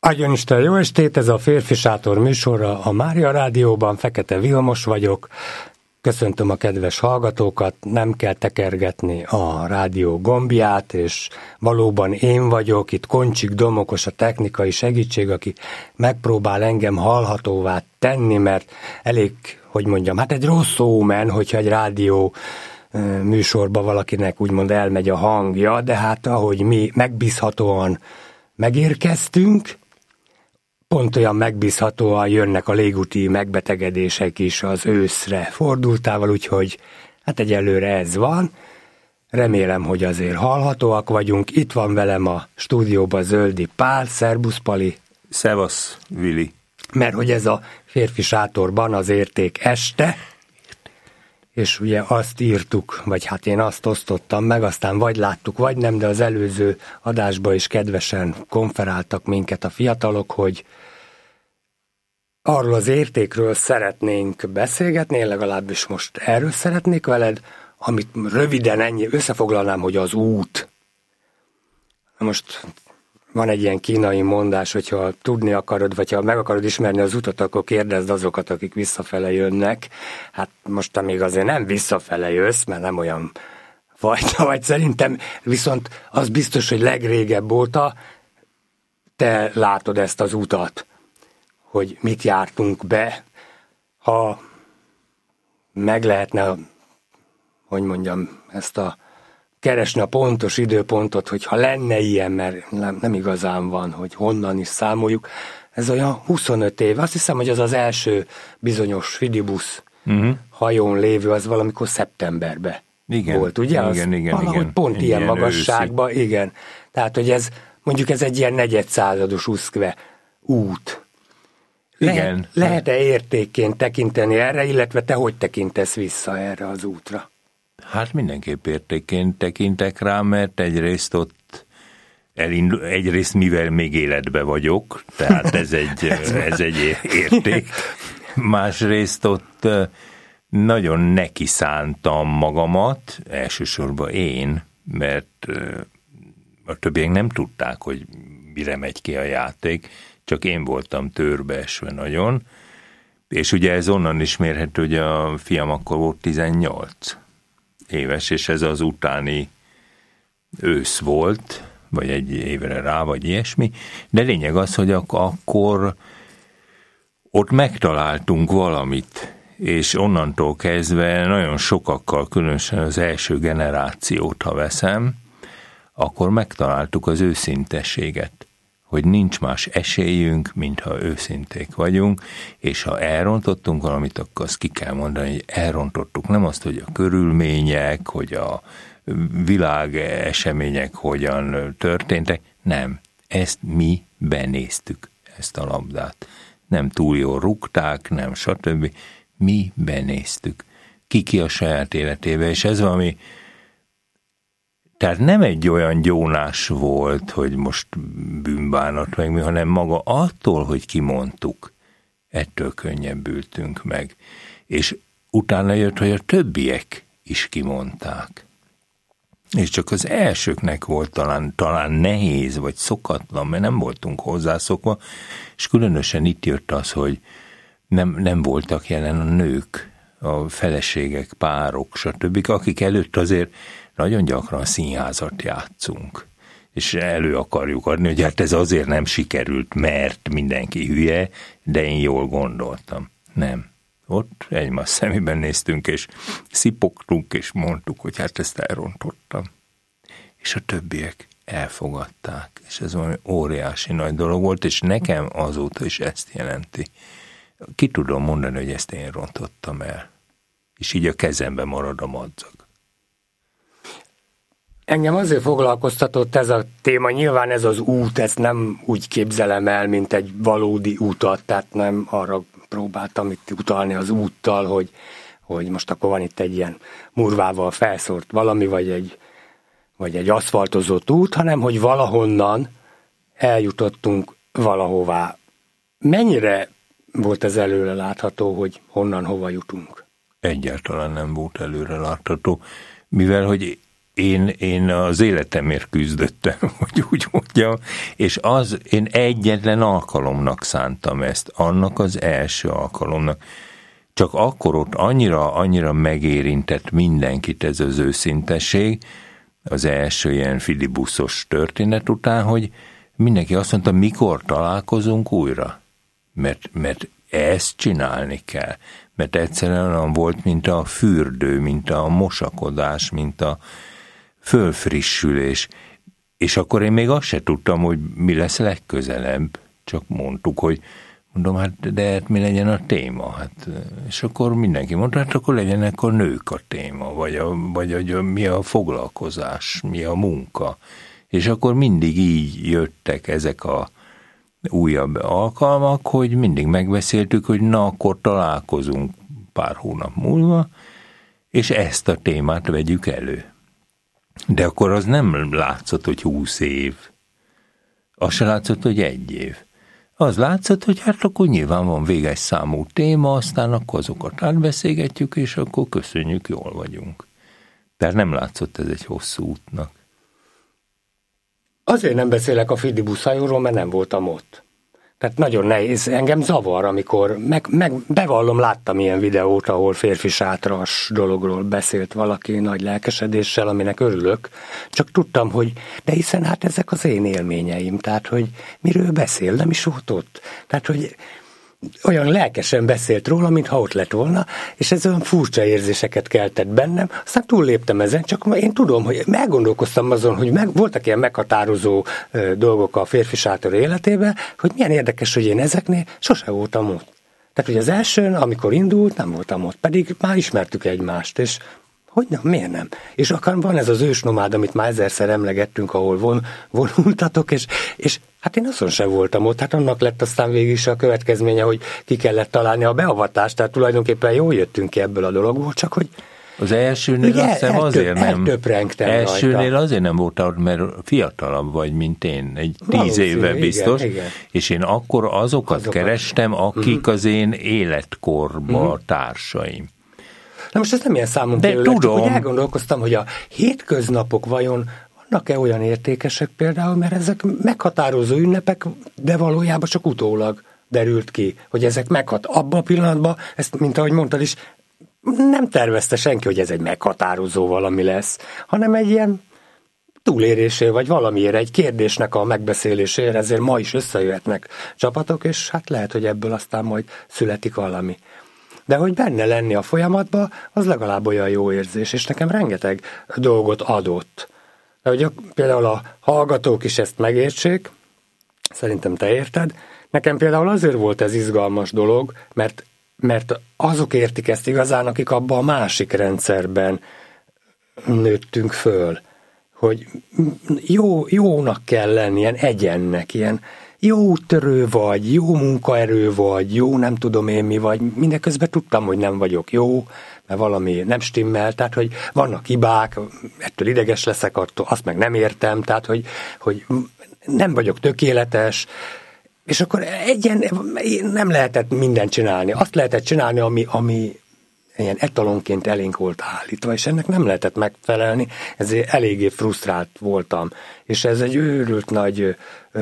Adjon Isten jó estét, ez a Férfi Sátor műsora a Mária Rádióban, Fekete Vilmos vagyok. Köszöntöm a kedves hallgatókat, nem kell tekergetni a rádió gombját, és valóban én vagyok, itt Koncsik Domokos a technikai segítség, aki megpróbál engem hallhatóvá tenni, mert elég, hogy mondjam, hát egy rossz ómen, hogyha egy rádió műsorba valakinek úgymond elmegy a hangja, de hát ahogy mi megbízhatóan megérkeztünk, pont olyan megbízhatóan jönnek a légúti megbetegedések is az őszre fordultával, úgyhogy hát egyelőre ez van. Remélem, hogy azért hallhatóak vagyunk. Itt van velem a stúdióban Zöldi Pál. Szerbusz, Pali. Szevasz, Vili. Mert hogy ez a Férfi Sátorban az érték este, és ugye azt írtuk, vagy hát én azt osztottam meg, aztán vagy láttuk, vagy nem, de az előző adásban is kedvesen konferáltak minket a fiatalok, hogy arról az értékről szeretnénk beszélgetni, én legalábbis most erről szeretnék veled, amit röviden ennyi összefoglalnám, hogy az út. Most van egy ilyen kínai mondás, hogyha tudni akarod, vagy ha meg akarod ismerni az utat, akkor kérdezd azokat, akik visszafele jönnek. Hát most még azért nem visszafele jössz, mert nem olyan fajta vagy szerintem, viszont az biztos, hogy legrégebb óta te látod ezt az utat, hogy mit jártunk be. Ha meg lehetne, hogy mondjam, ezt keresni a pontos időpontot, hogyha lenne ilyen, mert nem igazán van, hogy honnan is számoljuk. Ez olyan 25 év. Azt hiszem, hogy az az első bizonyos Fidibusz hajón lévő, az valamikor szeptemberben volt, ugye? Igen. Pont ilyen magasságban, igen. Tehát, hogy ez, mondjuk ez egy ilyen negyedszázados uszkve út. Lehet-e értékként tekinteni erre, illetve te hogy tekintesz vissza erre az útra? Hát mindenképp értékként tekintek rá, mert egyrészt mivel még életben vagyok, tehát ez egy érték. Másrészt ott nagyon neki szántam magamat, elsősorban én, mert a többiek nem tudták, hogy mire megy ki a játék, csak én voltam törbeesve nagyon, és ugye ez onnan is mérhető, hogy a fiam akkor volt 18 éves, és ez az utáni ősz volt, vagy egy évre rá, vagy ilyesmi, de lényeg az, hogy akkor ott megtaláltunk valamit, és onnantól kezdve nagyon sokakkal, különösen az első generációt, ha veszem, akkor megtaláltuk az őszintességet, hogy nincs más esélyünk, mintha őszinték vagyunk, és ha elrontottunk valamit, akkor azt ki kell mondani, hogy elrontottuk. Nem azt, hogy a körülmények, hogy a világ események hogyan történtek, nem. Ezt mi benéztük, ezt a labdát. Nem túl jól rúgták, nem stb. Mi benéztük. Ki a saját életébe, és ez valami. Tehát nem egy olyan gyónás volt, hogy most bűnbánat meg mi, hanem maga attól, hogy kimondtuk, ettől könnyebbültünk meg. És utána jött, hogy a többiek is kimondták. És csak az elsőknek volt talán nehéz, vagy szokatlan, mert nem voltunk hozzászokva, és különösen itt jött az, hogy nem voltak jelen a nők, a feleségek, párok, stb., akik előtt azért nagyon gyakran színházat játszunk, és elő akarjuk adni, hogy hát ez azért nem sikerült, mert mindenki hülye, de én jól gondoltam. Nem. Ott egymás szemében néztünk, és szipogtunk, és mondtuk, hogy hát ezt elrontottam. És a többiek elfogadták, és ez valami óriási nagy dolog volt, és nekem azóta is ezt jelenti. Ki tudom mondani, hogy ezt én rontottam el. És így a kezembe marad a madzag. Engem azért foglalkoztatott ez a téma, nyilván ez az út, ezt nem úgy képzelem el, mint egy valódi utat, tehát nem arra próbáltam itt utalni az úttal, hogy most akkor van itt egy ilyen murvával felszórt valami, vagy egy aszfaltozott út, hanem hogy valahonnan eljutottunk valahová. Mennyire volt ez előre látható, hogy honnan hova jutunk? Egyáltalán nem volt előre látható, mivel hogy én az életemért küzdöttem, hogy úgy mondjam, és én egyetlen alkalomnak szántam ezt, annak az első alkalomnak. Csak akkor ott annyira megérintett mindenkit ez az őszintesség, az első ilyen filibuszos történet után, hogy mindenki azt mondta, mikor találkozunk újra. Mert ezt csinálni kell. Mert egyszerűen olyan volt, mint a fürdő, mint a mosakodás, mint a fölfrissülés. És akkor én még azt se tudtam, hogy mi lesz legközelebb. Csak mondtuk, hogy de mi legyen a téma? Hát, és akkor mindenki mondta, hát akkor legyenek a nők a téma, vagy mi a foglalkozás, mi a munka. És akkor mindig így jöttek ezek a újabb alkalmak, hogy mindig megbeszéltük, hogy na, akkor találkozunk pár hónap múlva, és ezt a témát vegyük elő. De akkor az nem látszott, hogy 20 év. Az se látszott, hogy 1 év. Az látszott, hogy hát akkor nyilván van véges számú téma, aztán akkor azokat átbeszélgetjük, és akkor köszönjük, jól vagyunk. Tehát nem látszott ez egy hosszú útnak. Azért nem beszélek a Fidibusz-hajóról, mert nem voltam ott. Tehát nagyon nehéz, engem zavar, amikor, bevallom, láttam ilyen videót, ahol férfi sátras dologról beszélt valaki nagy lelkesedéssel, aminek örülök, csak tudtam, hogy de hiszen hát ezek az én élményeim, tehát hogy miről beszél, nem is volt ott. Tehát, hogy olyan lelkesen beszélt róla, mintha ott lett volna, és ez olyan furcsa érzéseket keltett bennem, aztán túlléptem ezen, csak én tudom, hogy elgondolkoztam azon, hogy voltak ilyen meghatározó dolgok a férfi sátor életében, hogy milyen érdekes, hogy én ezeknél sose voltam ott. Tehát, hogy az elsőn, amikor indult, nem voltam ott, pedig már ismertük egymást, és hogy nem, miért nem? És akkor van ez az ősnomád, amit már 1000-szer emlegettünk, ahol vonultatok, és hát én azon sem voltam ott, hát annak lett aztán végig is a következménye, hogy ki kellett találni a beavatást, tehát tulajdonképpen jól jöttünk ki ebből a dologból, csak hogy az elsőnél azt hiszem azért nem. Elsőnél rajta. Azért nem voltál, mert fiatalabb vagy, mint én. Egy 10 éve biztos. Igen. És én akkor azokat kerestem, akik az én életkorban társaim. Na most ez nem ilyen számomra, csak hogy elgondolkoztam, hogy a hétköznapok vajon vannak-e olyan értékesek például, mert ezek meghatározó ünnepek, de valójában csak utólag derült ki, hogy ezek abban a pillanatban, ezt, mint ahogy mondtad is, nem tervezte senki, hogy ez egy meghatározó valami lesz, hanem egy ilyen túlérésé, vagy valamiért, egy kérdésnek a megbeszélésére, ezért ma is összejöhetnek csapatok, és hát lehet, hogy ebből aztán majd születik valami. De hogy benne lenni a folyamatban, az legalább olyan jó érzés, és nekem rengeteg dolgot adott. De hogy például a hallgatók is ezt megértsék, szerintem te érted, nekem például azért volt ez izgalmas dolog, mert azok értik ezt igazán, akik abban a másik rendszerben nőttünk föl, hogy jónak kell lenni, ilyen egyennek, ilyen jó úttörő vagy, jó munkaerő vagy, jó nem tudom én mi vagy, mindeközben tudtam, hogy nem vagyok jó, mert valami nem stimmel, tehát, hogy vannak hibák, ettől ideges leszek, attól, azt meg nem értem, tehát, hogy nem vagyok tökéletes, és akkor nem lehetett mindent csinálni. Azt lehetett csinálni, ami ilyen etalonként elénk volt állítva, és ennek nem lehetett megfelelni, ezért eléggé frusztrált voltam. És ez egy őrült nagy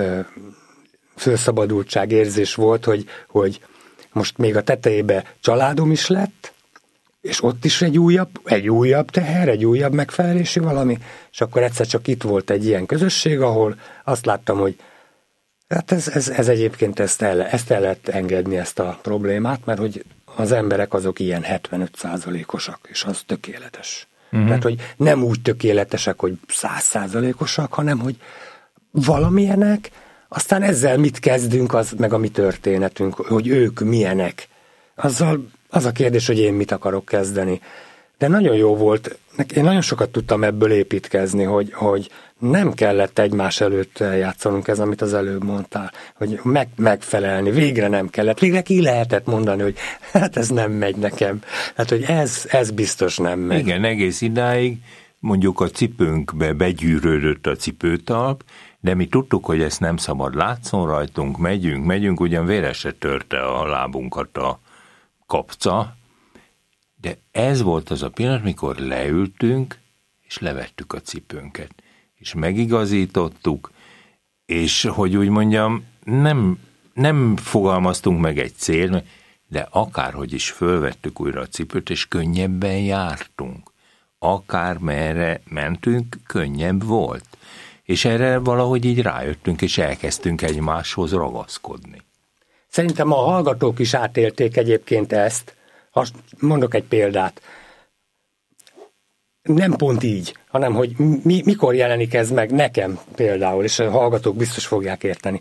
fölszabadultság érzés volt, hogy most még a tetejébe családom is lett, és ott is egy újabb teher, egy újabb megfelelési valami, és akkor egyszer csak itt volt egy ilyen közösség, ahol azt láttam, hogy hát ez egyébként ezt el lehet engedni, ezt a problémát, mert hogy az emberek azok ilyen 75%-osak, és az tökéletes. Tehát, hogy nem úgy tökéletesek, hogy 100%-osak, hanem, hogy valamilyenek, aztán ezzel mit kezdünk, az meg a mi történetünk, hogy ők milyenek. Azzal az a kérdés, hogy én mit akarok kezdeni. De nagyon jó volt, én nagyon sokat tudtam ebből építkezni, hogy nem kellett egymás előtt játszanunk, ez, amit az előbb mondtál, hogy megfelelni, végre nem kellett, végre ki lehetett mondani, hogy hát ez nem megy nekem, hát hogy ez biztos nem megy. Igen, egész idáig mondjuk a cipőnkbe begyűrődött a cipőtalp, de mi tudtuk, hogy ezt nem szabad, látszon rajtunk, megyünk, ugyan vére se törte a lábunkat a kapca, de ez volt az a pillanat, mikor leültünk, és levettük a cipőnket, és megigazítottuk, és hogy úgy mondjam, nem fogalmaztunk meg egy cél, de akárhogy is fölvettük újra a cipőt, és könnyebben jártunk. Akármerre mentünk, könnyebb volt. És erre valahogy így rájöttünk, és elkezdtünk egymáshoz ragaszkodni. Szerintem a hallgatók is átélték egyébként ezt. Mondok egy példát. Nem pont így, hanem hogy mikor jelenik ez meg nekem például, és a hallgatók biztos fogják érteni.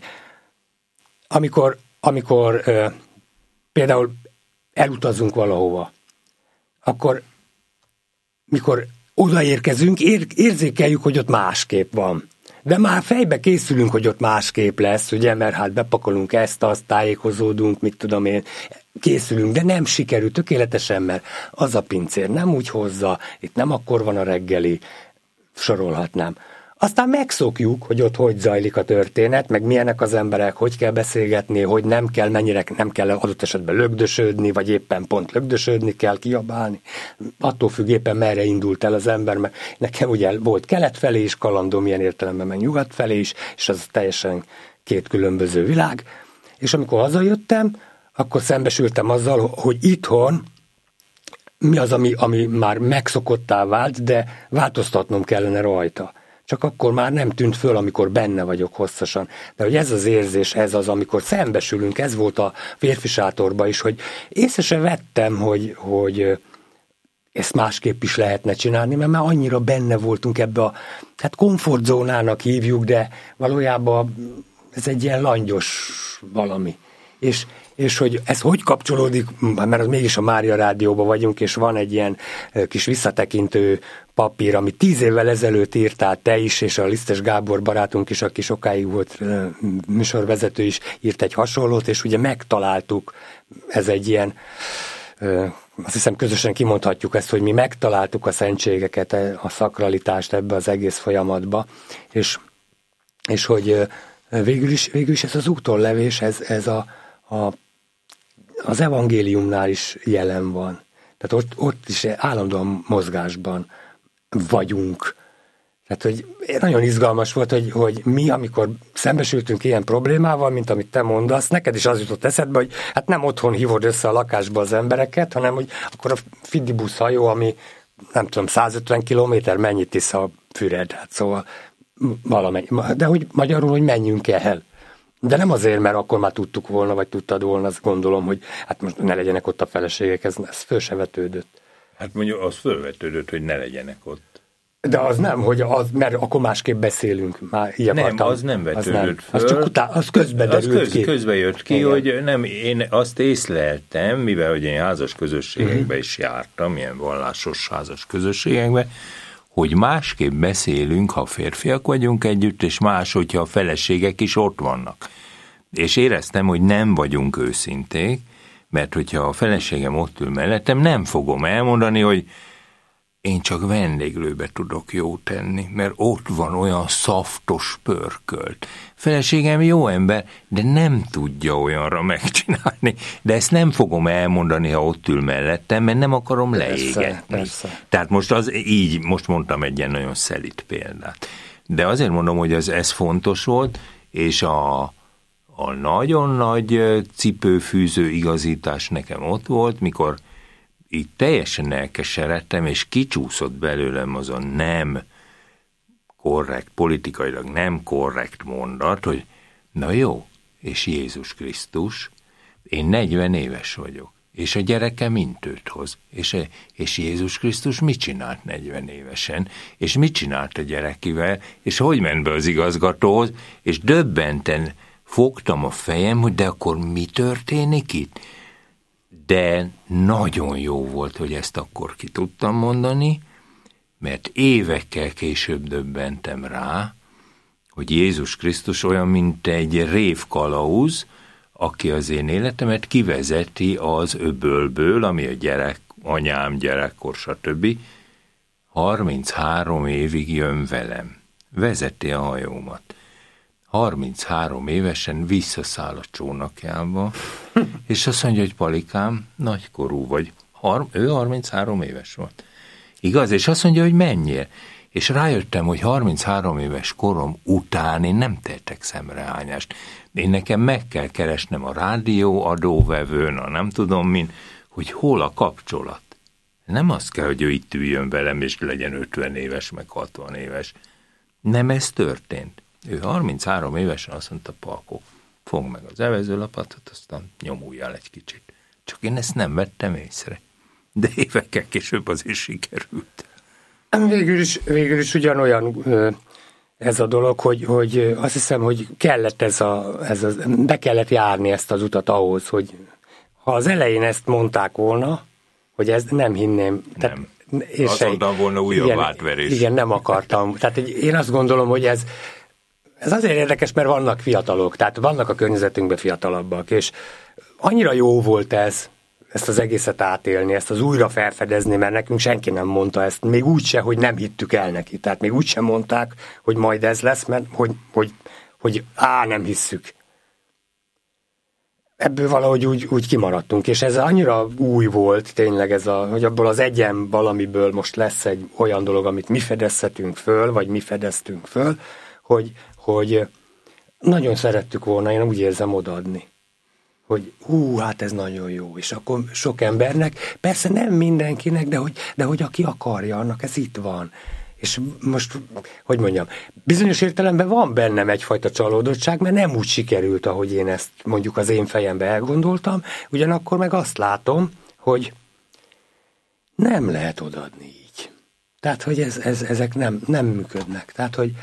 Amikor például elutazunk valahova, akkor mikor odaérkezünk, érzékeljük, hogy ott másképp van. De már fejbe készülünk, hogy ott másképp lesz, ugye, mert hát bepakolunk ezt, azt, tájékozódunk, mit tudom én, készülünk, de nem sikerül tökéletesen, mert az a pincér nem úgy hozza, itt nem akkor van a reggeli, sorolhatnám. Aztán megszokjuk, hogy ott hogy zajlik a történet, meg milyenek az emberek, hogy kell beszélgetni, hogy nem kell, mennyire nem kell adott esetben lögdösödni, vagy éppen pont lögdösödni kell, kiabálni. Attól függ éppen merre indult el az ember, mert nekem ugye volt kelet felé is kalandom, ilyen értelemben meg nyugat felé is, és az teljesen két különböző világ. És amikor hazajöttem, akkor szembesültem azzal, hogy itthon mi az, ami már megszokottá vált, de változtatnom kellene rajta. Csak akkor már nem tűnt föl, amikor benne vagyok hosszasan. De hogy ez az érzés, ez az, amikor szembesülünk, ez volt a férfi sátorban is, hogy észre se vettem, hogy ezt másképp is lehetne csinálni, mert már annyira benne voltunk ebbe a, hát komfortzónának hívjuk, de valójában ez egy ilyen langyos valami. És hogy ez hogy kapcsolódik, mert az mégis a Mária Rádióban vagyunk, és van egy ilyen kis visszatekintő papír, amit 10 évvel ezelőtt írtál te is, és a Lisztes Gábor barátunk is, aki sokáig volt műsorvezető is, írt egy hasonlót, és ugye megtaláltuk, ez egy ilyen, azt hiszem közösen kimondhatjuk ezt, hogy mi megtaláltuk a szentségeket, a szakralitást ebbe az egész folyamatba, és hogy végül is ez az útonlevés, ez az evangéliumnál is jelen van. Tehát ott is állandóan mozgásban vagyunk. Tehát, hogy nagyon izgalmas volt, hogy mi, amikor szembesültünk ilyen problémával, mint amit te mondasz, neked is az jutott eszedbe, hogy hát nem otthon hívod össze a lakásba az embereket, hanem hogy akkor a Fidibusz hajó, ami nem tudom, 150 kilométer, mennyit isz a Füred, hát szóval valamennyi. De hogy magyarul, hogy menjünk el. De nem azért, mert akkor már tudtuk volna, vagy tudtad volna, azt gondolom, hogy hát most ne legyenek ott a feleségek, ez föl se vetődött. Hát mondjuk az fölvetődött, hogy ne legyenek ott. De az nem, hogy mert akkor másképp beszélünk. Már így nem, akartam. az nem vetődött föl. Az csak az közbe derült ki. Közbe jött ki, igen. Hogy nem, én azt észleltem, mivel hogy én házas közösségekbe is jártam, ilyen vallásos házas közösségekbe, hogy másképp beszélünk, ha férfiak vagyunk együtt, és más, hogyha a feleségek is ott vannak. És éreztem, hogy nem vagyunk őszinték, mert hogyha a feleségem ott ül mellettem, nem fogom elmondani, hogy én csak vendéglőbe tudok jót tenni, mert ott van olyan szaftos pörkölt. Feleségem jó ember, de nem tudja olyanra megcsinálni. De ezt nem fogom elmondani, ha ott ül mellettem, mert nem akarom leégetni. Persze. Tehát most mondtam egy ilyen nagyon szelit példát. De azért mondom, hogy ez fontos volt, és a nagyon nagy cipőfűző igazítás nekem ott volt, mikor így teljesen elkeseredtem, és kicsúszott belőlem az a nem korrekt, politikailag nem korrekt mondat, hogy na jó, és Jézus Krisztus, én 40 éves vagyok, és a gyerekem intőt hoz, és Jézus Krisztus mit csinált 40 évesen, és mit csinált a gyerekivel, és hogy ment be az igazgatóhoz, és döbbenten fogtam a fejem, hogy de akkor mi történik itt? De nagyon jó volt, hogy ezt akkor ki tudtam mondani, mert évekkel később döbbentem rá, hogy Jézus Krisztus olyan, mint egy révkalauz, aki az én életemet kivezeti az öbölből, ami a anyám gyerekkor, stb. 33 évig jön velem. Vezeti a hajómat. 33 évesen visszaszáll a csónakjába, és azt mondja, hogy Palikám, nagykorú vagy. Ő 33 éves volt. Igaz? És azt mondja, hogy menjél. És rájöttem, hogy 33 éves korom után én nem tettek szemrehányást. Én nekem meg kell keresnem a rádió adóvevőn, a nem tudom min, hogy hol a kapcsolat. Nem az kell, hogy ő itt üljön velem, és legyen 50 éves, meg 60 éves. Nem ez történt. Ő 33 évesen azt mondta, Palkó, fogd meg az evezőlapatot, aztán nyomuljál egy kicsit. Csak én ezt nem vettem észre. De évekkel később azért sikerült. Végül is ugyanolyan ez a dolog, hogy azt hiszem, hogy kellett be kellett járni ezt az utat ahhoz, hogy ha az elején ezt mondták volna, hogy ez nem hinném. Nem. Azonban volna újabb átverés. Igen, nem akartam. Tehát én azt gondolom, hogy ez azért érdekes, mert vannak fiatalok, tehát vannak a környezetünkben fiatalabbak, és annyira jó volt ezt az egészet átélni, ezt az újra felfedezni, mert nekünk senki nem mondta ezt, még úgyse, hogy nem hittük el neki. Tehát még úgysem mondták, hogy majd ez lesz, mert hogy nem hisszük. Ebből valahogy úgy kimaradtunk, és ez annyira új volt tényleg, hogy abból az egyen valamiből most lesz egy olyan dolog, amit mi fedezhetünk föl, vagy mi fedeztünk föl, hogy nagyon szerettük volna, én úgy érzem, odaadni. Hogy hát ez nagyon jó, és akkor sok embernek, persze nem mindenkinek, de hogy aki akarja, annak ez itt van. És most, hogy mondjam, bizonyos értelemben van bennem egyfajta csalódottság, mert nem úgy sikerült, ahogy én ezt mondjuk az én fejembe elgondoltam, ugyanakkor meg azt látom, hogy nem lehet odaadni így. Tehát, hogy ezek nem működnek. Tehát, hogy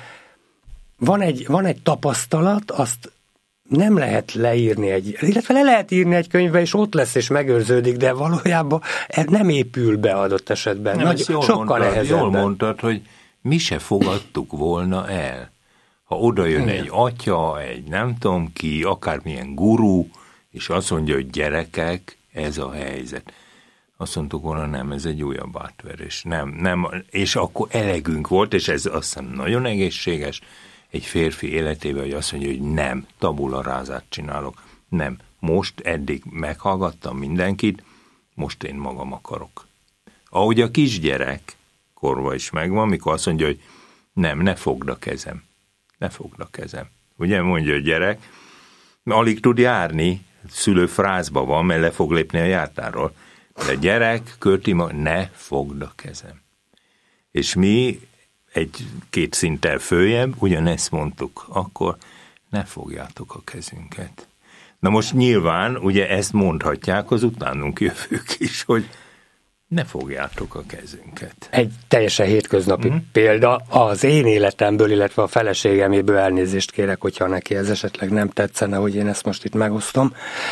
van egy tapasztalat, azt nem lehet leírni illetve le lehet írni egy könyvbe, és ott lesz, és megőrződik, de valójában nem épül be adott esetben. Nem, sokkal nehezebben. Jól mondtad, hogy mi se fogadtuk volna el. Ha oda jön egy atya, egy nem tudom ki, akármilyen guru, és azt mondja, hogy gyerekek, ez a helyzet. Azt mondtuk volna, nem, ez egy újabb átverés. Nem, és akkor elegünk volt, és ez azt hiszem nagyon egészséges, egy férfi életében, hogy azt mondja, hogy nem, tabula rázát csinálok. Nem, most eddig meghallgattam mindenkit, most én magam akarok. Ahogy a kisgyerek korva is megvan, mikor azt mondja, hogy nem, ne fogd a kezem. Ne fogd a kezem. Ugye mondja a gyerek, alig tud járni, szülő frázba van, mert le fog lépni a jártáról. De gyerek, ne fogd a kezem. És mi egy-két szinttel följebb, ugyanezt mondtuk, akkor ne fogjátok a kezünket. Na most nyilván, ugye ezt mondhatják az utánunk jövők is, hogy ne fogjátok a kezünket. Egy teljesen hétköznapi példa az én életemből, illetve a feleségeméből, elnézést kérek, hogyha neki ez esetleg nem tetszene, hogy én ezt most itt megosztom.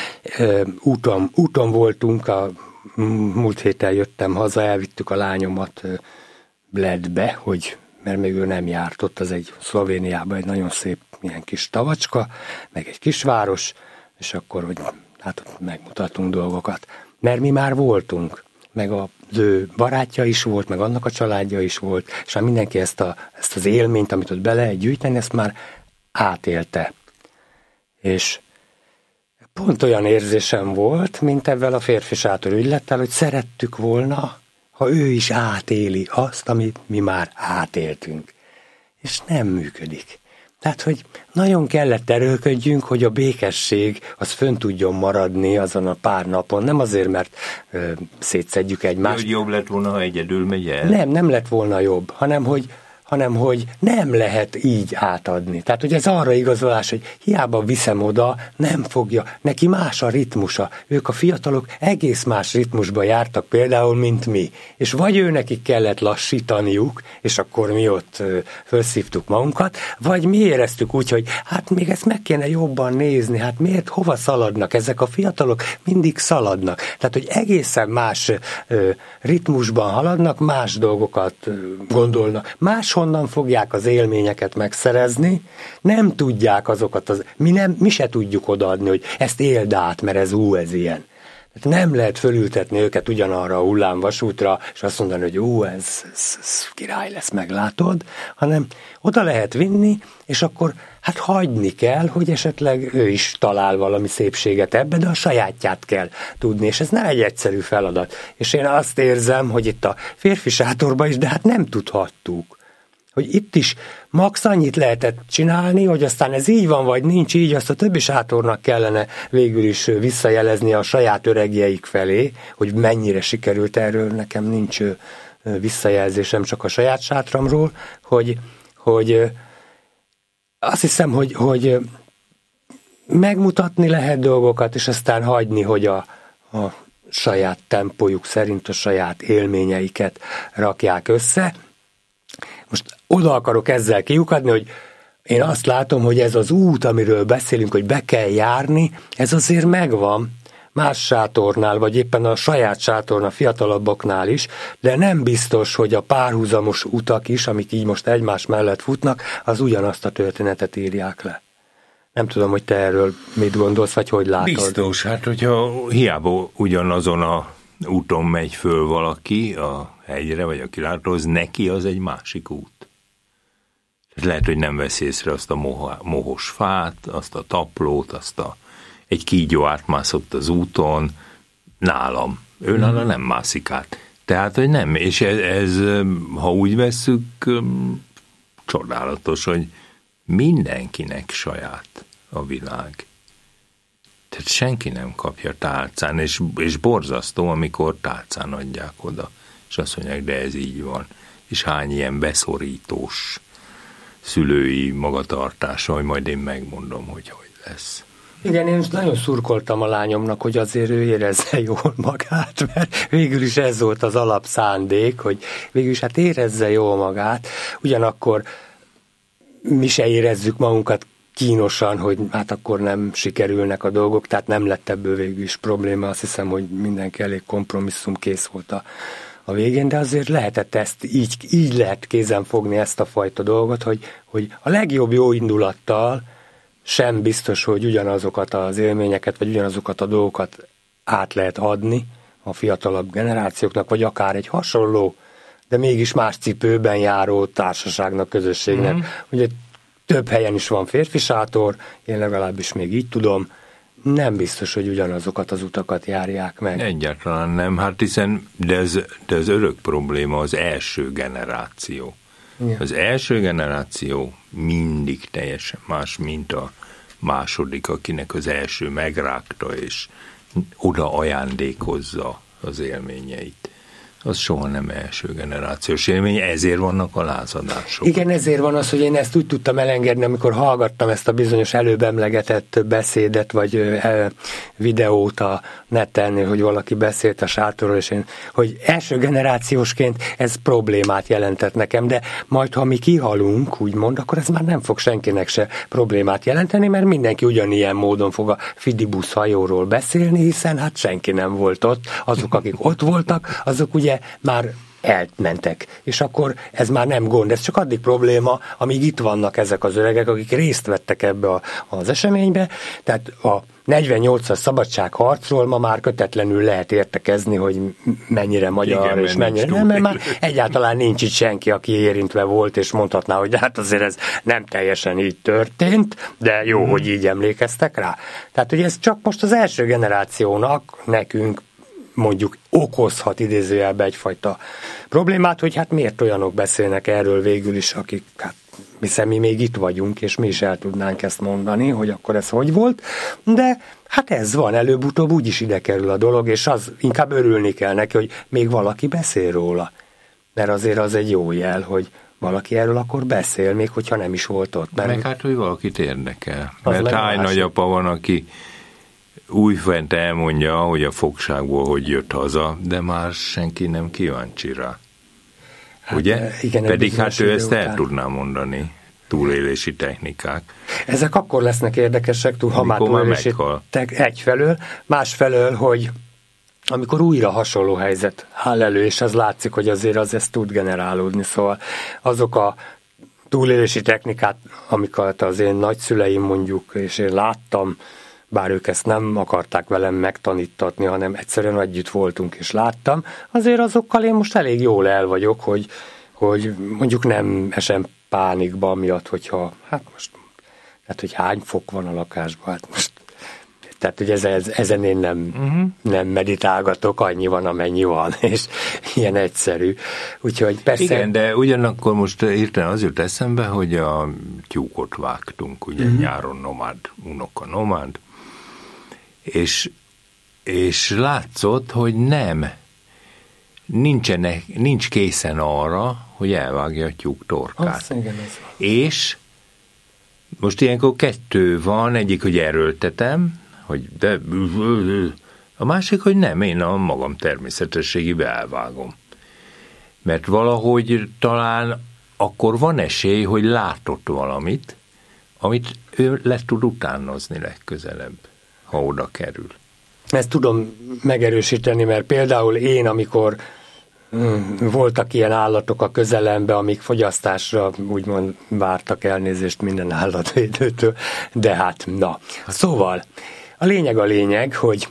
Úton voltunk, a múlt héten jöttem haza, elvittük a lányomat Bledbe, mert még ő nem járt ott, az egy Szlovéniában egy nagyon szép ilyen kis tavacska, meg egy kisváros, és akkor, hogy hát megmutatunk dolgokat. Mert mi már voltunk, meg az ő barátja is volt, meg annak a családja is volt, és már mindenki ezt az élményt, amit ott be lehet gyűjteni, ezt már átélte. És pont olyan érzésem volt, mint ebben a férfi sátor ügylettel, hogy szerettük volna, ha ő is átéli azt, amit mi már átéltünk. És nem működik. Tehát, hogy nagyon kellett erőlködjünk, hogy a békesség az fönn tudjon maradni azon a pár napon. Nem azért, mert szétszedjük egymást. Hogy jobb lett volna, ha egyedül megy el? Nem lett volna jobb, hanem hogy nem lehet így átadni. Tehát, hogy ez arra igazolás, hogy hiába viszem oda, nem fogja, neki más a ritmusa. Ők a fiatalok egész más ritmusba jártak például, mint mi. És vagy ő nekik kellett lassítaniuk, és akkor mi ott felszívtuk magunkat, vagy mi éreztük úgy, hogy hát még ezt meg kéne jobban nézni, hát miért, hova szaladnak ezek a fiatalok? Mindig szaladnak. Tehát, hogy egészen más ritmusban haladnak, más dolgokat gondolnak, máshonnan fogják az élményeket megszerezni, nem tudják azokat, mi se tudjuk odaadni, hogy ezt éld át, mert ez ilyen. Tehát nem lehet fölültetni őket ugyanarra a hullámvasútra, és azt mondani, hogy ez király lesz, meglátod, hanem oda lehet vinni, és akkor hát hagyni kell, hogy esetleg ő is talál valami szépséget ebbe, de a sajátját kell tudni, és ez nem egy egyszerű feladat. És én azt érzem, hogy itt a férfi sátorban is, de hát nem tudhattuk. hogy itt is max annyit lehetett csinálni, hogy aztán ez így van, vagy nincs így, azt a többi sátornak kellene végül is visszajelezni a saját öregjeik felé, hogy mennyire sikerült, erről nekem nincs visszajelzésem, csak a saját sátramról, hogy azt hiszem, hogy megmutatni lehet dolgokat, és aztán hagyni, hogy a saját tempójuk szerint a saját élményeiket rakják össze. Most oda akarok ezzel kiukadni, hogy én azt látom, hogy ez az út, amiről beszélünk, hogy be kell járni, ez azért megvan más sátornál, vagy éppen a saját sátornál, fiatalabbaknál is, de nem biztos, hogy a párhuzamos utak is, amik így most egymás mellett futnak, az ugyanazt a történetet írják le. Nem tudom, hogy te erről mit gondolsz, vagy hogy látod. Biztos, hát hogyha hiába ugyanazon a úton megy föl valaki a hegyre, vagy a kilátóhoz, neki az egy másik út. Lehet, hogy nem vesz észre azt a mohos fát, azt a taplót, egy kígyó átmászott az úton, nálam. Ő nála nem mászik át. Tehát, hogy nem. És ez ha úgy vesszük, csodálatos, hogy mindenkinek saját a világ. Tehát senki nem kapja tálcán, és borzasztó, amikor tálcán adják oda. És azt mondják, de ez így van. És hány ilyen beszorítós szülői magatartása, hogy majd én megmondom, hogy lesz. Igen, én nagyon szurkoltam a lányomnak, hogy azért ő érezze jól magát, mert végül is ez volt az alapszándék, hogy végül is hát érezze jól magát, ugyanakkor mi se érezzük magunkat kínosan, hogy hát akkor nem sikerülnek a dolgok, tehát nem lett ebből végül is probléma, azt hiszem, hogy mindenki elég kompromisszumkész volt a végén, de azért lehetett ezt, így lehet kézen fogni ezt a fajta dolgot, hogy a legjobb jó indulattal sem biztos, hogy ugyanazokat az élményeket, vagy ugyanazokat a dolgokat át lehet adni a fiatalabb generációknak, vagy akár egy hasonló, de mégis más cipőben járó társaságnak, közösségnek. Ugye több helyen is van férfi sátor, én legalábbis még így tudom, nem biztos, hogy ugyanazokat az utakat járják meg. Egyáltalán nem, hát hiszen, de ez örök probléma, az első generáció. Ja. Az első generáció mindig teljesen más, mint a második, akinek az első megrágta, és oda ajándékozza az élményeit. Az soha nem első generációs élmény, ezért vannak a lázadások. Igen, ezért van az, hogy én ezt úgy tudtam elengedni, amikor hallgattam ezt a bizonyos előbb emlegetett beszédet, vagy videót a neten, hogy valaki beszélt a sátorról, és hogy első generációsként ez problémát jelentett nekem, de majd, ha mi kihalunk, úgymond, akkor ez már nem fog senkinek se problémát jelenteni, mert mindenki ugyanilyen módon fog a Fidibusz hajóról beszélni, hiszen hát senki nem volt ott. Azok, akik ott voltak, azok ugye már elmentek, és akkor ez már nem gond, ez csak addig probléma, amíg itt vannak ezek az öregek, akik részt vettek ebbe az eseménybe, tehát a 48-as szabadságharcról ma már kötetlenül lehet értekezni, hogy mennyire magyar, igen, és mennyire nem, mert már egyáltalán nincs itt senki, aki érintve volt, és mondhatná, hogy hát azért ez nem teljesen így történt, de jó, hogy így emlékeztek rá. Tehát, hogy ez csak most az első generációnak, nekünk mondjuk okozhat idézőjelbe egyfajta problémát, hogy hát miért olyanok beszélnek erről végül is, akik, hát hiszen mi még itt vagyunk, és mi is el tudnánk ezt mondani, hogy akkor ez hogy volt, de hát ez van, előbb-utóbb úgyis ide kerül a dolog, és az inkább örülni kell neki, hogy még valaki beszél róla, mert azért az egy jó jel, hogy valaki erről akkor beszél, még hogyha nem is volt ott. Meg hát, hogy valakit érdekel, mert hány nagyapa van, aki újfent elmondja, hogy a fogságból hogy jött haza, de már senki nem kíváncsi rá. Hát, ugye? Igen, pedig hát ő ezt el tudná mondani. Túlélési technikák. Ezek akkor lesznek érdekesek, ha már túlélési egyfelől, másfelől, hogy amikor újra hasonló helyzet áll elő, és az látszik, hogy azért az ezt tud generálódni, szóval azok a túlélési technikát, amiket az én nagyszüleim mondjuk, és én láttam, bár ők ezt nem akarták velem megtanítatni, hanem egyszerűen együtt voltunk és láttam, azért azokkal én most elég jól el vagyok, hogy mondjuk nem esem pánikba miatt, hogyha, hát most, tehát hogy hány fok van a lakásban, hát most, tehát hogy ezen én nem meditálgatok, annyi van, amennyi van, és ilyen egyszerű. Úgyhogy persze... Igen, de ugyanakkor most hirtelen az jut eszembe, hogy a tyúkot vágtunk, ugye nyáron nomád, unoka nomád, és látszott, hogy nincs készen arra, hogy elvágja a tyúk torkát. És most ilyenkor 2 van, egyik, hogy erőltetem, hogy de a másik, hogy nem, én a magam természetességébe elvágom. Mert valahogy talán akkor van esély, hogy látott valamit, amit ő le tud utánozni legközelebb, ha oda kerül. Ezt tudom megerősíteni, mert például én, amikor voltak ilyen állatok a közelembe, amik fogyasztásra úgymond vártak, elnézést minden állatvédőtől, de hát na. Szóval a lényeg, hogy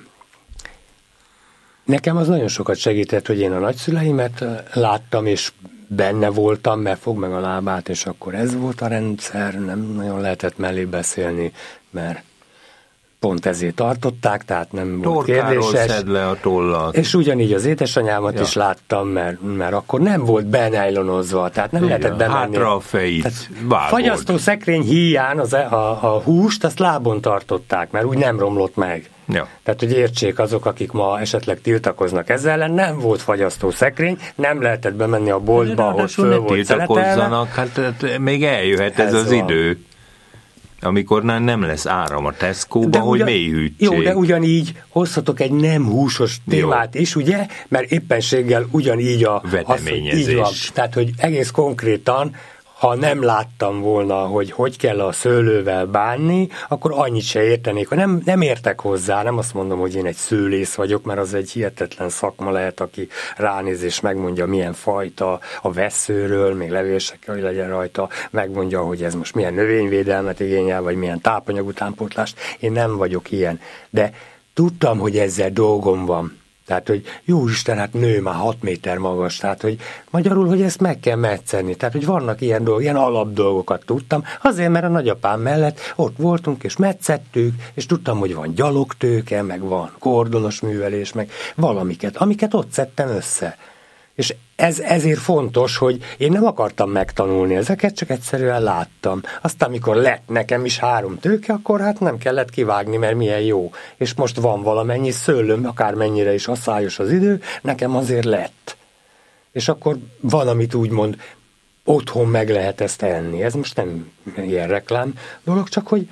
nekem az nagyon sokat segített, hogy én a nagyszüleimet láttam, és benne voltam, mert fog meg a lábát, és akkor ez volt a rendszer, nem nagyon lehetett mellé beszélni, mert pont ezért tartották, tehát nem volt kérdéses. Szed le a tollat. És ugyanígy az édesanyámat is láttam, mert akkor nem volt benejlonozva, tehát nem lehetett bemenni. Hátra a fejét vágod. Fagyasztó szekrény híján a húst, azt lábon tartották, mert úgy nem romlott meg. Ja. Tehát, hogy értsék azok, akik ma esetleg tiltakoznak ezzel ellen, nem volt fagyasztó szekrény, nem lehetett bemenni a boltba, ahol föl volt szeletelve. Hát még eljöhet ez az idő, amikor nem lesz áram a Tesco-ba, hogy mélyhűtség. Jó, de ugyanígy hozhatok egy nem húsos témát is, ugye? Mert éppenséggel ugyanígy a veteményezés. Így van. Tehát, hogy egész konkrétan, ha nem láttam volna, hogy kell a szőlővel bánni, akkor annyit se értenék. Nem értek hozzá, nem azt mondom, hogy én egy szőlész vagyok, mert az egy hihetetlen szakma lehet, aki ránéz és megmondja, milyen fajta a vesszőről, még levésekkel legyen rajta, megmondja, hogy ez most milyen növényvédelmet igényel, vagy milyen tápanyag utánpótlást. Én nem vagyok ilyen. De tudtam, hogy ezzel dolgom van. Tehát, hogy jóisten, hát nő már 6 méter magas, tehát, hogy magyarul, hogy ezt meg kell metszeni. Tehát, hogy vannak ilyen dolgok, ilyen alapdolgokat tudtam, azért, mert a nagyapám mellett ott voltunk, és metszettük, és tudtam, hogy van gyalogtőke, meg van kordonos művelés, meg valamiket, amiket ott szedtem össze. És ezért fontos, hogy én nem akartam megtanulni ezeket, csak egyszerűen láttam. Aztán, amikor lett nekem is 3 tőke, akkor hát nem kellett kivágni, mert milyen jó. És most van valamennyi szőlőm, akármennyire is asszályos az idő, nekem azért lett. És akkor van, amit úgymond otthon meg lehet ezt enni. Ez most nem ilyen reklám dolog, csak hogy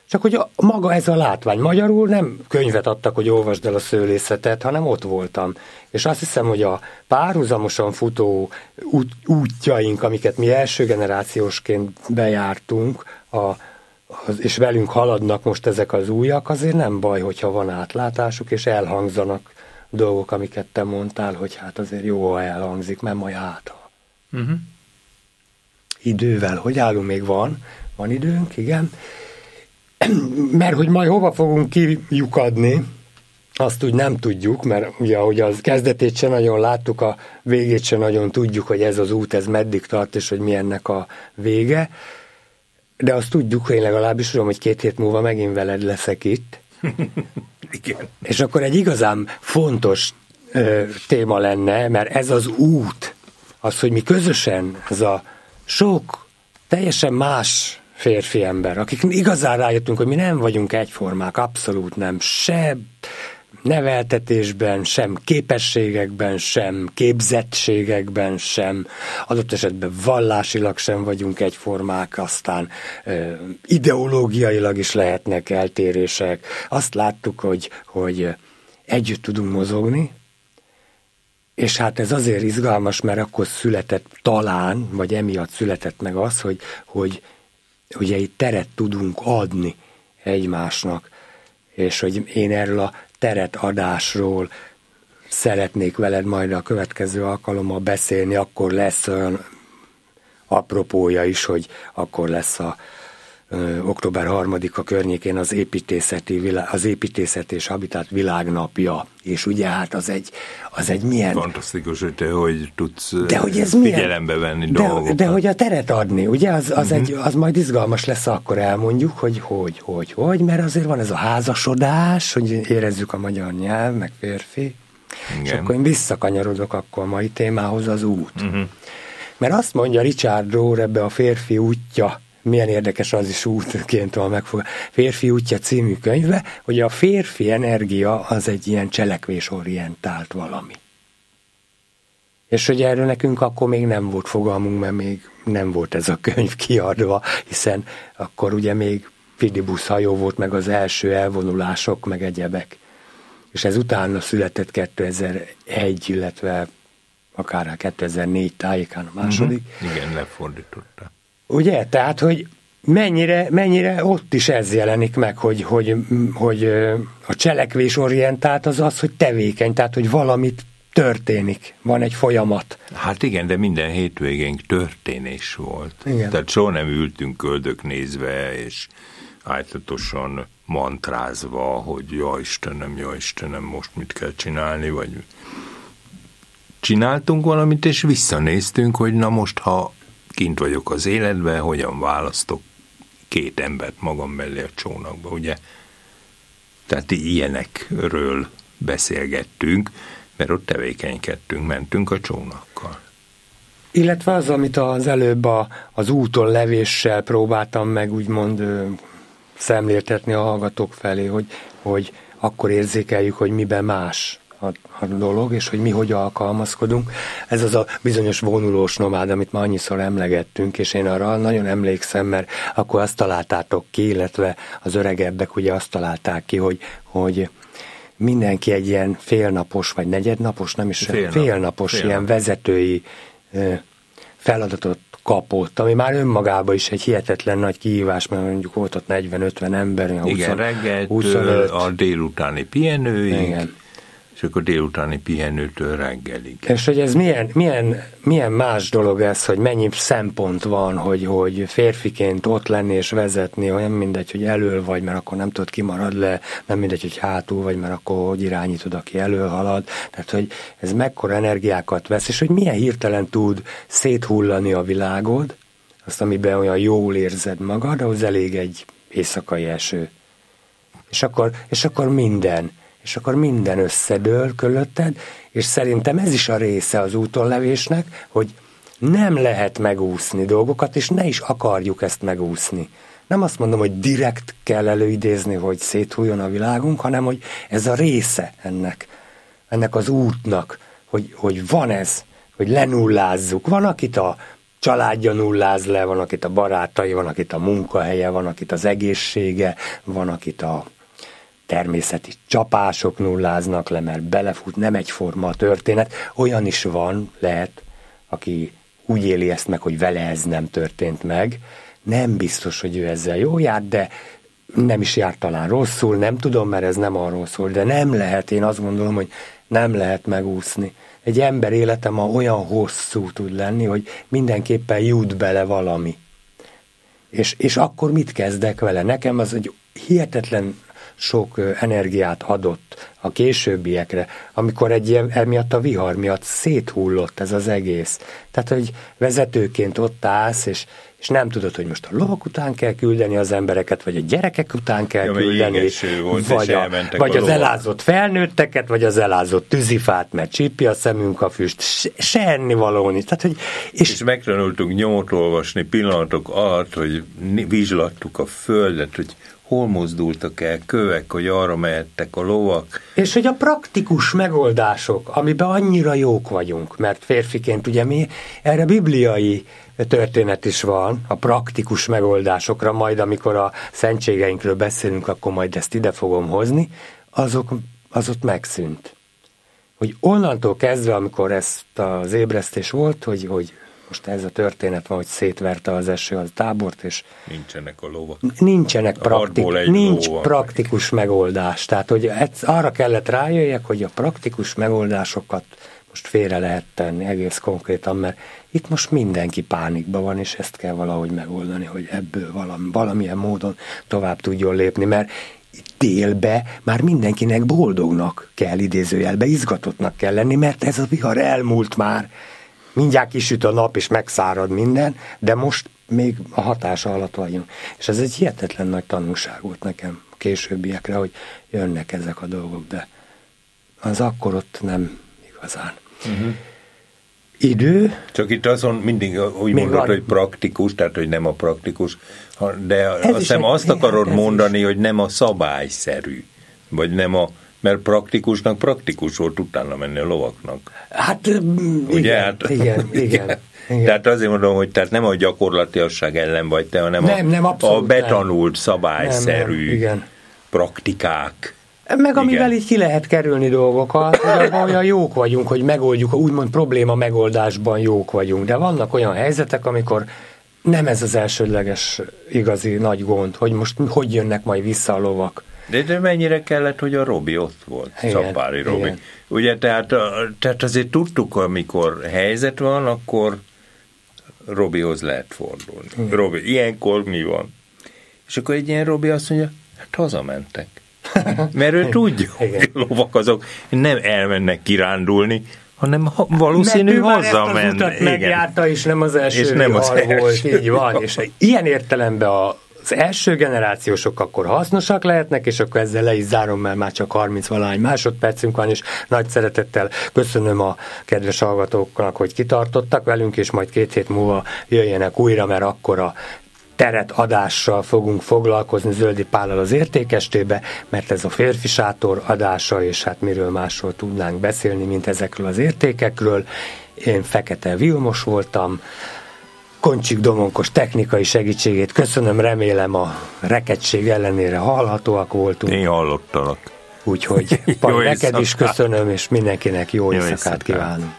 maga ez a látvány. Magyarul nem könyvet adtak, hogy olvasd el a szőlészetet, hanem ott voltam. És azt hiszem, hogy a párhuzamosan futó útjaink, amiket mi első generációsként bejártunk, és velünk haladnak most ezek az újak, azért nem baj, hogyha van átlátásuk, és elhangzanak dolgok, amiket te mondtál, hogy hát azért jó, ha elhangzik, mert majd hátra. Idővel, hogy állunk, még van időnk, igen. Mert hogy majd hova fogunk kilyukadni, azt úgy nem tudjuk, mert ugye ahogy az kezdetét se nagyon láttuk, a végét se nagyon tudjuk, hogy ez az út, ez meddig tart, és hogy mi ennek a vége. De azt tudjuk, én legalábbis tudom, hogy 2 hét múlva megint veled leszek itt. Igen. És akkor egy igazán fontos téma lenne, mert ez az út, az, hogy mi közösen, ez a sok teljesen más férfi ember, akik igazán rájöttünk, hogy mi nem vagyunk egyformák, abszolút nem, sem neveltetésben, sem képességekben, sem képzettségekben, sem adott esetben vallásilag sem vagyunk egyformák, aztán ideológiailag is lehetnek eltérések. Azt láttuk, hogy együtt tudunk mozogni, és hát ez azért izgalmas, mert akkor született talán, vagy emiatt született meg az, hogy ugye itt teret tudunk adni egymásnak, és hogy én erről a teretadásról szeretnék veled majd a következő alkalommal beszélni, akkor lesz olyan apropója is, hogy akkor lesz a október 3-a környékén az építészet és habitat világnapja, és ugye hát az egy milyen... Fantasztikus, hogy te hogy tudsz figyelembe venni dolgokat. De hogy a teret adni, ugye az majd izgalmas lesz, akkor elmondjuk, hogy, mert azért van ez a házasodás, hogy érezzük a magyar nyelv, meg férfi, És akkor én visszakanyarodok akkor a mai témához, az út. Mert azt mondja Richard Rohr ebbe a Férfi útja, milyen érdekes, az is útként van megfogva, Férfi útja című könyve, hogy a férfi energia az egy ilyen cselekvésorientált valami. És hogy erről nekünk akkor még nem volt fogalmunk, mert még nem volt ez a könyv kiadva, hiszen akkor ugye még Fidibusz hajó volt, meg az első elvonulások, meg egyebek. És ez utána született 2001, illetve akár 2004 tájékán a második. Igen, lefordította. Ugye? Tehát, hogy mennyire ott is ez jelenik meg, hogy a cselekvésorientált az, hogy tevékeny, tehát, hogy valamit történik, van egy folyamat. Hát igen, de minden hétvégénk történés volt. Igen. Tehát soha nem ültünk köldöknézve, és állatosan mantrázva, hogy ja Istenem, most mit kell csinálni, vagy csináltunk valamit, és visszanéztünk, hogy na most, ha kint vagyok az életben, hogyan választok 2 embert magam mellé a csónakba, ugye? Tehát ilyenekről beszélgettünk, mert ott tevékenykedtünk, mentünk a csónakkal. Illetve az, amit az előbb az úton levéssel próbáltam meg úgymond szemléltetni a hallgatók felé, hogy akkor érzékeljük, hogy miben más a dolog, és hogy mi hogy alkalmazkodunk. Ez az a bizonyos vonulós nomád, amit már annyiszor emlegettünk, és én arra nagyon emlékszem, mert akkor azt találtátok ki, illetve az öregebbek ugye azt találták ki, hogy mindenki egy ilyen félnapos, vagy negyednapos, nem is félnapos ilyen vezetői feladatot kapott, ami már önmagában is egy hihetetlen nagy kihívás, mert mondjuk volt ott 40-50 ember, igen, reggeltől a délutáni pihenőig, igen. És akkor délutáni pihenőtől reggelig. És hogy ez milyen más dolog ez, hogy mennyi szempont van, hogy férfiként ott lenni és vezetni, olyan mindegy, hogy elől vagy, mert akkor nem tudod, ki marad le, nem mindegy, hogy hátul vagy, mert akkor hogy irányítod, aki elől halad. Tehát, hogy ez mekkora energiákat vesz, és hogy milyen hirtelen tud széthullani a világod, azt, amiben olyan jól érzed magad, ahhoz elég egy éjszakai eső. És akkor minden összedől körülötted, és szerintem ez is a része az útonlevésnek, hogy nem lehet megúszni dolgokat, és ne is akarjuk ezt megúszni. Nem azt mondom, hogy direkt kell előidézni, hogy széthújjon a világunk, hanem hogy ez a része ennek az útnak, hogy van ez, hogy lenullázzuk. Van, akit a családja nulláz le, van, akit a barátai, van, akit a munkahelye, van, akit az egészsége, van, akit a természeti csapások nulláznak le, mert belefut, nem egyforma a történet. Olyan is van, lehet, aki úgy éli ezt meg, hogy vele ez nem történt meg. Nem biztos, hogy ő ezzel jól járt, de nem is járt talán rosszul, nem tudom, mert ez nem arról szól, de nem lehet, én azt gondolom, hogy nem lehet megúszni. Egy ember élete ma olyan hosszú tud lenni, hogy mindenképpen jut bele valami. És akkor mit kezdek vele? Nekem az egy hihetetlen sok energiát adott a későbbiekre, amikor emiatt a vihar miatt széthullott ez az egész. Tehát, hogy vezetőként ott állsz, és nem tudod, hogy most a lovak után kell küldeni az embereket, vagy a gyerekek után kell küldeni, volt, vagy az elázott felnőtteket, vagy az elázott tűzifát, mert csípi a szemünk a füst, se ennivaló nincs. És megtanultunk nyomot olvasni pillanatok alatt, hogy vizslattuk a földet, hogy hol mozdultak el kövek, hogy arra mehettek a lovak. És hogy a praktikus megoldások, amiben annyira jók vagyunk, mert férfiként ugye mi, erre bibliai történet is van, a praktikus megoldásokra, majd amikor a szentségeinkről beszélünk, akkor majd ezt ide fogom hozni, az ott megszűnt. Hogy onnantól kezdve, amikor ezt az ébresztés volt, hogy most ez a történet van, hogy szétverte az eső a tábort, és nincsenek a lovak. Nincs praktikus megoldás. Tehát, hogy arra kellett rájöjjek, hogy a praktikus megoldásokat most félre lehet tenni egész konkrétan, mert itt most mindenki pánikban van, és ezt kell valahogy megoldani, hogy ebből valamilyen módon tovább tudjon lépni, mert délbe már mindenkinek boldognak kell, idézőjelbe, izgatottnak kell lenni, mert ez a vihar elmúlt már. Mindjárt kisüt a nap, és megszárad minden, de most még a hatása alatt vagyunk. És ez egy hihetetlen nagy tanulság volt nekem a későbbiekre, hogy jönnek ezek a dolgok, de az akkor ott nem igazán. Idő. Csak itt azon mindig úgy mondod, hogy praktikus, tehát hogy nem a praktikus, de azt hiszem azt akarod mondani, hogy nem a szabályszerű, vagy nem a, mert praktikusnak praktikus volt utána menni a lovaknak. Hát, ugye? Igen. Tehát azért mondom, hogy tehát nem a gyakorlatiasság ellen vagy te, hanem a betanult, szabályszerű praktikák. Meg amivel így ki lehet kerülni dolgokat, hogy abban olyan jók vagyunk, hogy megoldjuk, úgymond probléma megoldásban jók vagyunk, de vannak olyan helyzetek, amikor nem ez az elsődleges igazi nagy gond, hogy most hogy jönnek majd vissza a lovak. De mennyire kellett, hogy a Robi ott volt, Szapári Robi. Igen. Ugye, tehát azért tudtuk, amikor helyzet van, akkor Robihoz lehet fordulni. Robi, ilyenkor mi van? És akkor egy ilyen Robi azt mondja, hát hazamentek. Mert ő tudja, hogy a lovak azok nem elmennek kirándulni, hanem valószínű hazament. Mert ő megjárta, és nem az első volt. Így van. És ilyen értelemben az első generációsok akkor hasznosak lehetnek, és akkor ezzel le is zárom, mert már csak 30-valahány másodpercünk van, és nagy szeretettel köszönöm a kedves hallgatóknak, hogy kitartottak velünk, és majd 2 hét múlva jöjjenek újra, mert akkor a teret adással fogunk foglalkozni Zöldi Pállal az Értékestébe, mert ez a férfi sátor adása, és hát miről másról tudnánk beszélni, mint ezekről az értékekről. Én Fekete Vilmos voltam, Koncsik Domonkos technikai segítségét köszönöm, remélem a rekedtség ellenére hallhatóak voltunk. Én hallottalak. Úgyhogy neked is köszönöm, és mindenkinek jó éjszakát kívánok.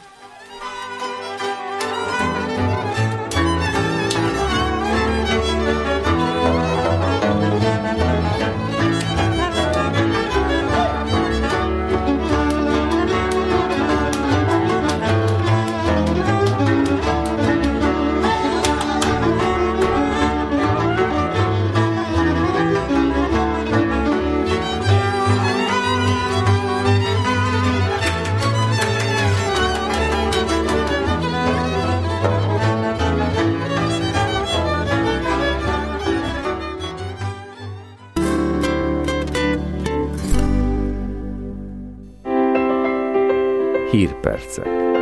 Hírpercek.